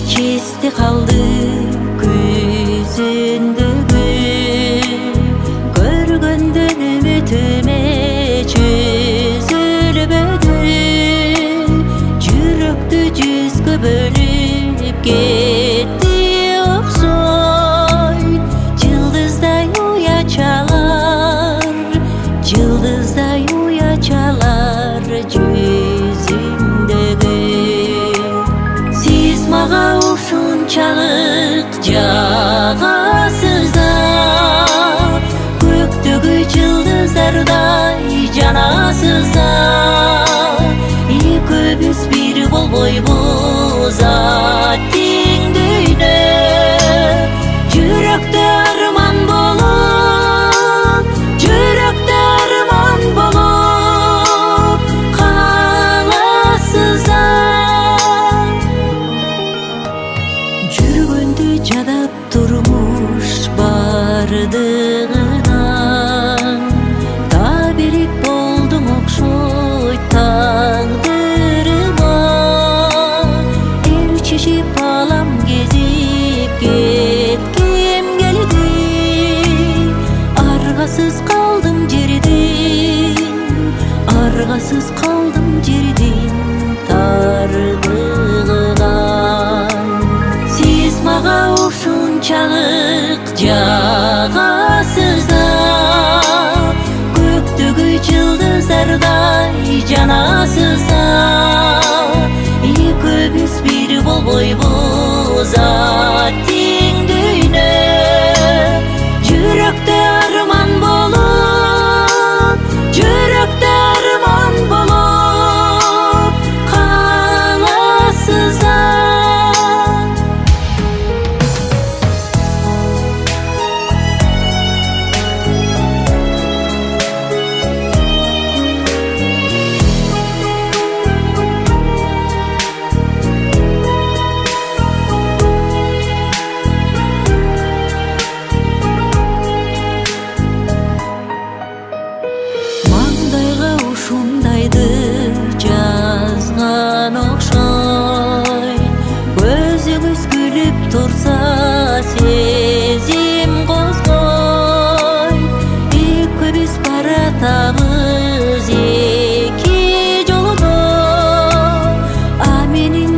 Kesti kaldı gözündөгү көргөндөн үмүтүме чөзүлбөдү жүрөктү жүзгө бөлүп кетти окшойт жылдыздай уя чалар жүзүңдөгү сиз мага ушунчалык жагасыз да көктөгү жылдыздардай жанасыз да экөөбүз бир болбойбуз аттиң дүйнө жүрөктө арман болуп каласыз да жүргөндү жадап турмуш бардыгынан табирик болдуң окшойт тагдырыма эл чечип алам кезип кетким келди аргасыз калдым жердин тардыгынан сиз мага ушунчалык жагасыз да көктөгү жылдыздардай жанасыз да экөөбүз бир болбойбуз аттиң дүйнө жүрөктө арман болуп каласыз да маңдайга ушундайды жазган окшойт көзүңүз күлүп турса сезим козгойт экөөбүз баратабыз эки жолдо а менин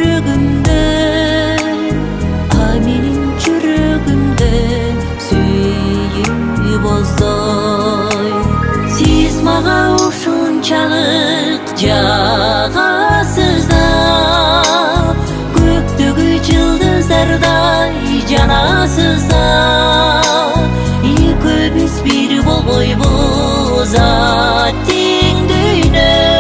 жүрөгүмдө сүйүү боздой сиз мага ушунчалык жагасыз да көктөгү жылдыздардай жанасыз да экөөбүз бир болбойбуз аттиң дүйнө